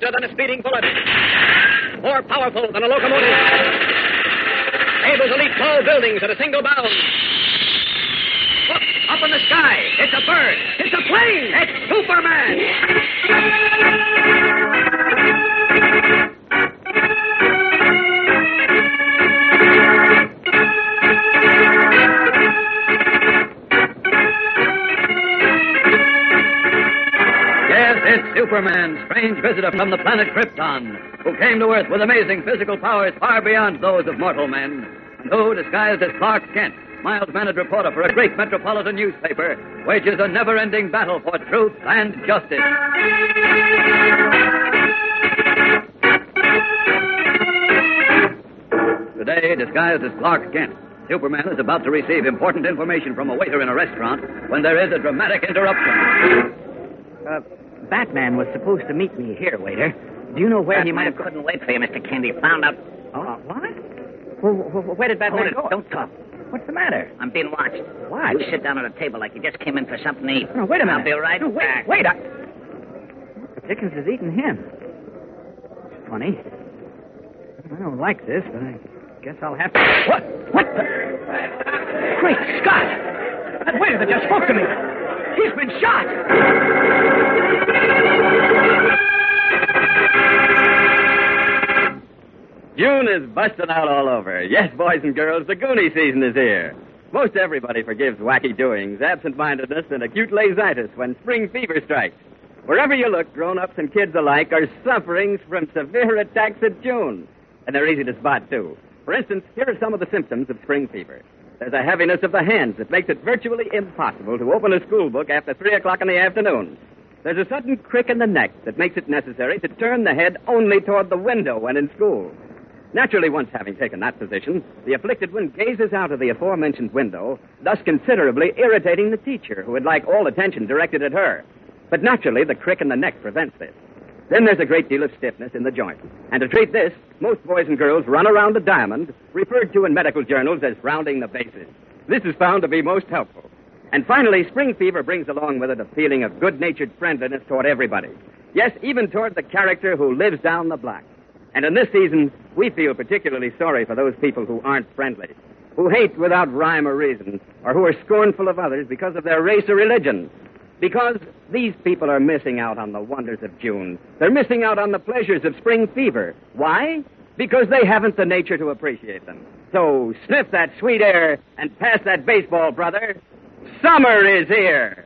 swifter than a speeding bullet, more powerful than a locomotive, able to leap tall buildings at a single bound. Look, up in the sky. It's a bird. It's a plane. It's Superman. Yes, it's Superman, strange visitor from the planet Krypton, who came to Earth with amazing physical powers far beyond those of mortal men, and who, disguised as Clark Kent, mild-mannered reporter for a great metropolitan newspaper, wages a never-ending battle for truth and justice. Today, disguised as Clark Kent, Superman is about to receive important information from a waiter in a restaurant when there is a dramatic interruption. Batman was supposed to meet me here, waiter. Do you know where he might have... couldn't wait for you, Mr. Kent. He found out... What? Where did Batman go? Don't talk. What's the matter? I'm being watched. Watched? You sit down at a table like you just came in for something to eat. No, wait a minute. I'll be right back. Wait. Dickens is eating him. Funny. I don't like this, but I guess I'll have to... What the... Great Scott! That waiter that just spoke to me! He's been shot! June is busting out all over. Yes, boys and girls, the Goonie season is here. Most everybody forgives wacky doings, absent-mindedness, and acute lazitis when spring fever strikes. Wherever you look, grown-ups and kids alike are suffering from severe attacks of June. And they're easy to spot, too. For instance, here are some of the symptoms of spring fever. There's a heaviness of the hands that makes it virtually impossible to open a school book after 3 o'clock in the afternoon. There's a sudden crick in the neck that makes it necessary to turn the head only toward the window when in school. Naturally, once having taken that position, the afflicted one gazes out of the aforementioned window, thus considerably irritating the teacher, who would like all attention directed at her. But naturally, the crick in the neck prevents this. Then there's a great deal of stiffness in the joint. And to treat this, most boys and girls run around a diamond, referred to in medical journals as rounding the bases. This is found to be most helpful. And finally, spring fever brings along with it a feeling of good-natured friendliness toward everybody. Yes, even toward the character who lives down the block. And in this season, we feel particularly sorry for those people who aren't friendly, who hate without rhyme or reason, or who are scornful of others because of their race or religion. Because these people are missing out on the wonders of June. They're missing out on the pleasures of spring fever. Why? Because they haven't the nature to appreciate them. So sniff that sweet air and pass that baseball, brother. Summer is here.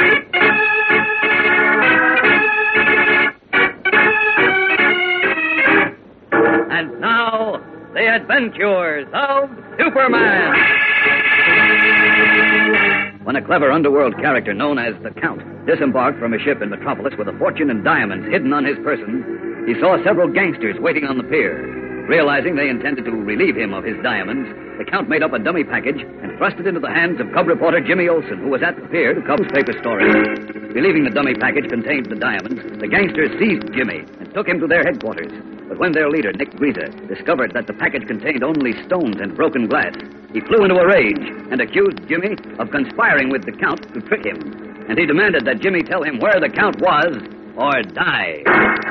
And now, the adventures of Superman. When a clever underworld character known as the Count disembarked from a ship in Metropolis with a fortune in diamonds hidden on his person, he saw several gangsters waiting on the pier. Realizing they intended to relieve him of his diamonds, the Count made up a dummy package and thrust it into the hands of cub reporter Jimmy Olsen, who was at the pier to cover paper stories. Believing the dummy package contained the diamonds, the gangsters seized Jimmy and took him to their headquarters. But when their leader, Nick Greaser, discovered that the package contained only stones and broken glass, he flew into a rage and accused Jimmy of conspiring with the Count to trick him. And he demanded that Jimmy tell him where the Count was or die.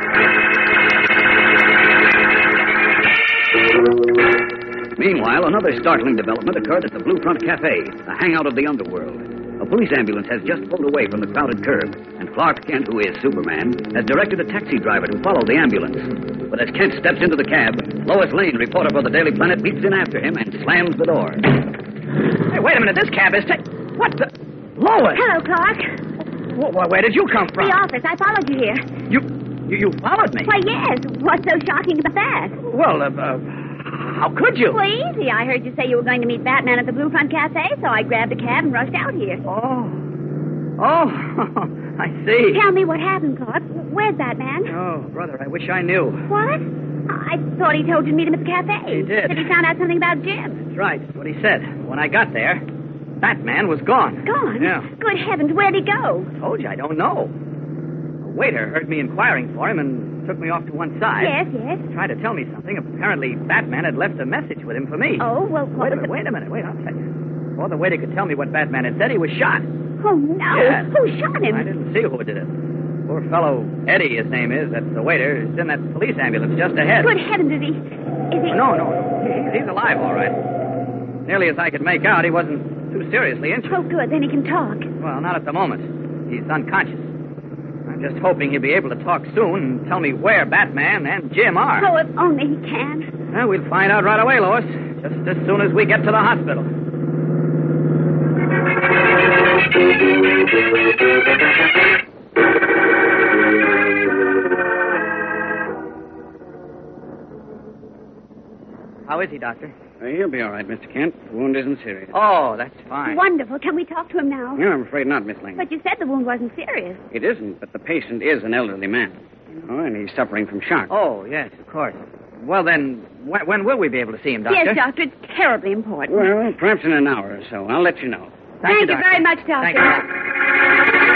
Meanwhile, another startling development occurred at the Blue Front Cafe, a hangout of the underworld. A police ambulance has just pulled away from the crowded curb, and Clark Kent, who is Superman, has directed a taxi driver to follow the ambulance. But as Kent steps into the cab, Lois Lane, reporter for the Daily Planet, leaps in after him and slams the door. Hey, wait a minute. This cab is... What the... Lois! Hello, Clark. Where did you come from? The office. I followed you here. You followed me? Why, yes. What's so shocking about that? Well, how could you? Well, easy. I heard you say you were going to meet Batman at the Blue Front Cafe, so I grabbed a cab and rushed out here. Oh, I see. Tell me what happened, Clark. Where's Batman? Oh, brother, I wish I knew. What? I thought he told you to meet him at the cafe. He did. Said he found out something about Jim. That's right. That's what he said. When I got there, Batman was gone. Gone? Yeah. Good heavens, where'd he go? I told you, I don't know. A waiter heard me inquiring for him and took me off to one side. Yes. Tried to tell me something. Apparently, Batman had left a message with him for me. Oh, well, Wait a minute. I'll tell you. Before the waiter could tell me what Batman had said, he was shot. Oh, no. Yeah. Who shot him? I didn't see who did it. Poor fellow, Eddie, his name is. That's the waiter. Is in that police ambulance just ahead. Good heavens, is he... No. He's alive, all right. Nearly as I could make out, he wasn't too seriously injured. Oh, good. Then he can talk. Well, not at the moment. He's unconscious. I'm just hoping he'll be able to talk soon and tell me where Batman and Jim are. Oh, if only he can. Well, we'll find out right away, Lois. Just as soon as we get to the hospital. How is he, Doctor? He'll be all right, Mr. Kent. The wound isn't serious. Oh, that's fine. Wonderful. Can we talk to him now? No, I'm afraid not, Miss Lang. But you said the wound wasn't serious. It isn't, but the patient is an elderly man. And he's suffering from shock. Oh, yes, of course. Well, then, when will we be able to see him, Doctor? Yes, Doctor. It's terribly important. Well, perhaps in an hour or so. I'll let you know. Thank you Doctor. very much, Doctor. Thank you.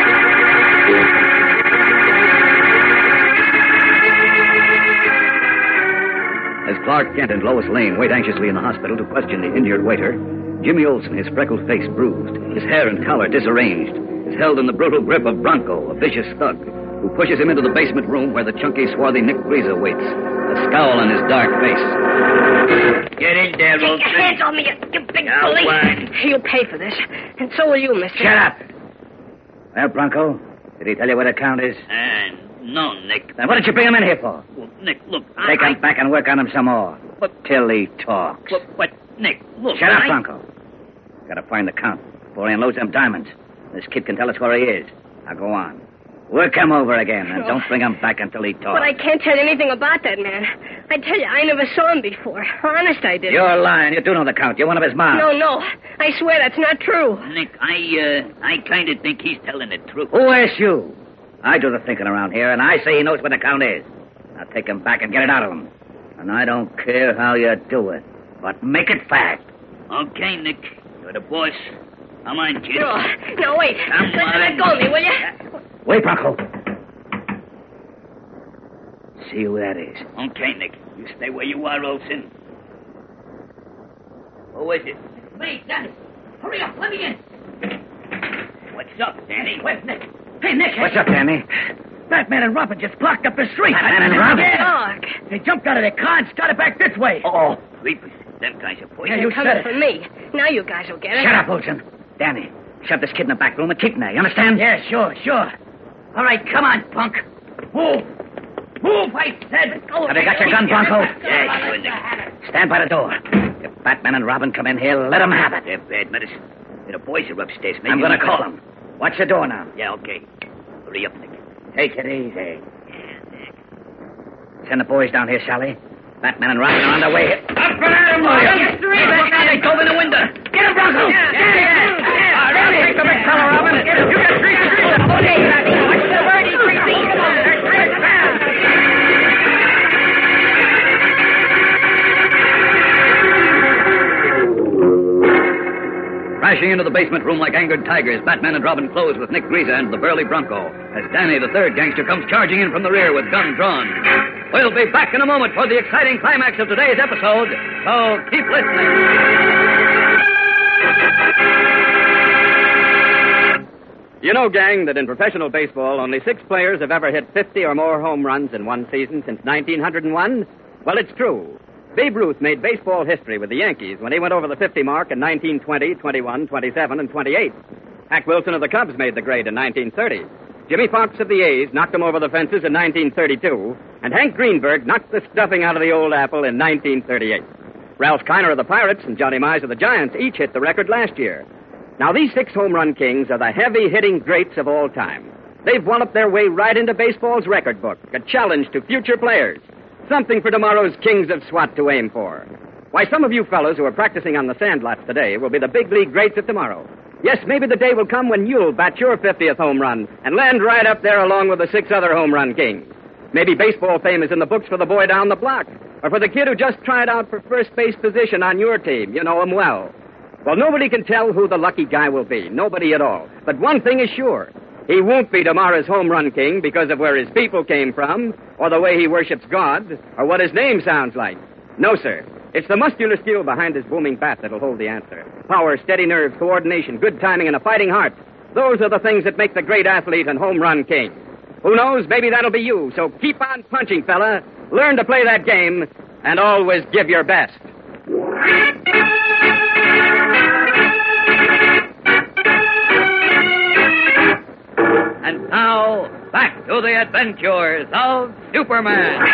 As Clark Kent and Lois Lane wait anxiously in the hospital to question the injured waiter, Jimmy Olsen, his freckled face bruised, his hair and collar disarranged, is held in the brutal grip of Bronco, a vicious thug, who pushes him into the basement room where the chunky, swarthy Nick Griesa waits, a scowl on his dark face. Get in there, Take your hands on me, you big bully. You'll pay for this. And so will you, mister. Shut up. Well, Bronco, did he tell you where the count is? No, Nick. Then what did you bring him in here for? Well, Nick, look. Take him back and work on him some more. Till he talks. But, Nick, look. Shut up, Bronco. Gotta find the count before he unloads them diamonds. This kid can tell us where he is. Now go on. Work him over again, and don't bring him back until he talks. But I can't tell you anything about that man. I tell you, I never saw him before. Honest, I didn't. You're lying. You do know the count. You're one of his mobs. No. I swear that's not true. Nick, I kind of think he's telling the truth. Who asked you? I do the thinking around here, and I say he knows where the count is. Now take him back and get it out of him. And I don't care how you do it, but make it fast. Okay, Nick. You're the boss. Come on, kid. No, wait. Come on. Let go of me, will you? Wait, Bronco. See who that is. Okay, Nick. You stay where you are, Olsen. Who is it? Me, Danny. Hurry up, let me in. What's up, Danny? Where's Nick? Hey, Nick. What's up, Danny? Batman and Robin just blocked up the street. Batman and Robin? Doc. They jumped out of their car and started back this way. Oh, Creepers. Them guys are poison. Yeah, you Coming said for it. me. Now you guys will get it. shut up, Olsen. Danny, shove this kid in the back room and keep him there. You understand? Yeah, sure. All right, come on, punk. Move, I said. Have you got your gun, Bronco? Yeah, sure, Nick. Stand by the door. If Batman and Robin come in here, let them have it. They're bad medicine. The boys are upstairs. Maybe I'm going to we call can- them. Watch the door now. Yeah, okay. Hurry up, Nick. Take it easy. Send the boys down here, Sally. Batman and Robin are on their way. Up and at him, Yes, sir. They dove in the window. Get him, Bronco. Yeah. All right, take the big fella, Robin. You got three. Okay, what's the word, Creepy? Crashing into the basement room like angered tigers, Batman and Robin close with Nick Griesa and the burly Bronco as Danny, the third gangster, comes charging in from the rear with gun drawn. We'll be back in a moment for the exciting climax of today's episode, so keep listening. You know, gang, that in professional baseball, only 6 players have ever hit 50 or more home runs in one season since 1901? Well, it's true. Babe Ruth made baseball history with the Yankees when he went over the 50 mark in 1920, 21, 27, and 28. Hack Wilson of the Cubs made the grade in 1930. Jimmy Fox of the A's knocked him over the fences in 1932, and Hank Greenberg knocked the stuffing out of the old apple in 1938. Ralph Kiner of the Pirates and Johnny Mize of the Giants each hit the record last year. Now, these 6 home run kings are the heavy-hitting greats of all time. They've walloped their way right into baseball's record book, a challenge to future players. Something for tomorrow's kings of SWAT to aim for. Why, some of you fellows who are practicing on the sandlots today will be the big league greats of tomorrow. Yes, maybe the day will come when you'll bat your 50th home run and land right up there along with the 6 other home run kings. Maybe baseball fame is in the books for the boy down the block, or for the kid who just tried out for first base position on your team. You know him well. Well, nobody can tell who the lucky guy will be. Nobody at all. But one thing is sure. He won't be tomorrow's home run king because of where his people came from, or the way he worships God, or what his name sounds like. No, sir. It's the muscular skill behind his booming bat that'll hold the answer. Power, steady nerves, coordination, good timing, and a fighting heart. Those are the things that make the great athlete and home run king. Who knows? Maybe that'll be you. So keep on punching, fella. Learn to play that game, and always give your best. And now, back to the adventures of Superman.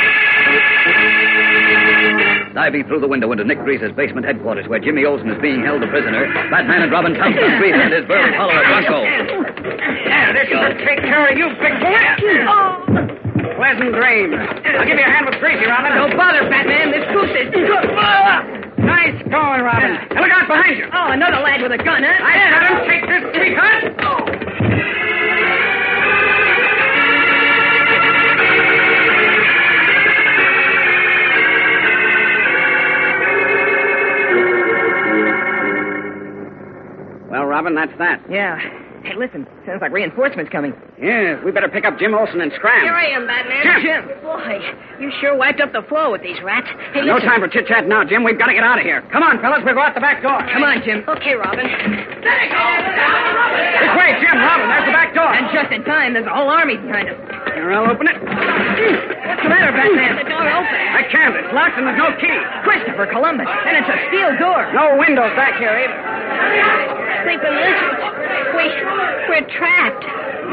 Diving through the window into Nick Grease's basement headquarters, where Jimmy Olsen is being held a prisoner, Batman and Robin pounce on Grease and his burly follower, Bronco. Yeah, this will take care of you, big boy. Pleasant dreams. I'll give you a hand with Greasy, Robin. Don't bother, Batman. This goose is... Nice going, Robin. And look out behind you. Oh, another lad with a gun, huh? I said him. Take this, sweetheart. Well, Robin, that's that. Yeah. Hey, listen. Sounds like reinforcements coming. Yeah, we better pick up Jim Olsen and scram. Here I am, Batman. Jim. Boy, you sure wiped up the floor with these rats. Hey, No listen. time for chit-chat now, Jim. We've got to get out of here. Come on, fellas. We'll go out the back door. Come on, Jim. Okay, Robin. This way, Jim. Robin, there's the back door. And just in time, there's a whole army behind us. Here, I'll open it. What's the matter, Batman? The door open. I can't. It's locked and there's no key. Christopher Columbus. And it's a steel door. No windows back here either. Sleeping lizards. We're trapped.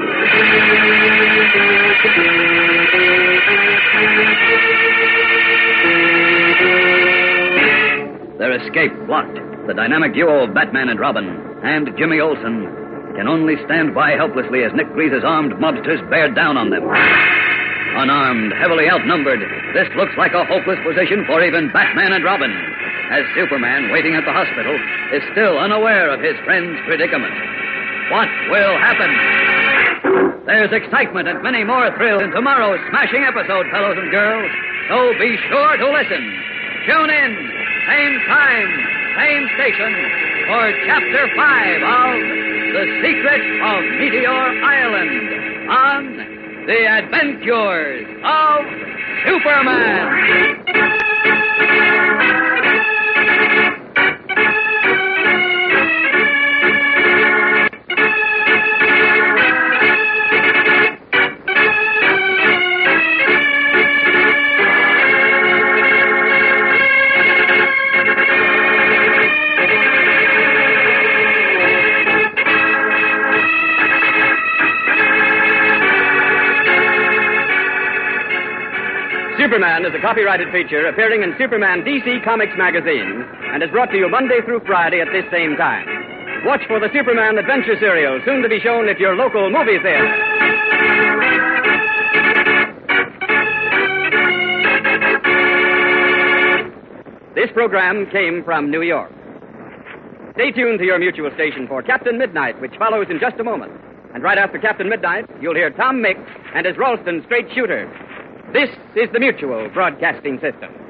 Their escape blocked. The dynamic duo of Batman and Robin and Jimmy Olsen can only stand by helplessly as Nick Grease's armed mobsters bear down on them. Unarmed, heavily outnumbered, this looks like a hopeless position for even Batman and Robin, as Superman, waiting at the hospital, is still unaware of his friend's predicament. What will happen? There's excitement and many more thrills in tomorrow's smashing episode, fellows and girls, so be sure to listen. Tune in, same time, same station, for Chapter 5 of The Secret of Meteor Island on The Adventures of Superman. Superman is a copyrighted feature appearing in Superman DC Comics magazine and is brought to you Monday through Friday at this same time. Watch for the Superman Adventure serial, soon to be shown at your local movie theater. This program came from New York. Stay tuned to your mutual station for Captain Midnight, which follows in just a moment. And right after Captain Midnight, you'll hear Tom Mix and his Ralston straight shooter. This is the Mutual Broadcasting System.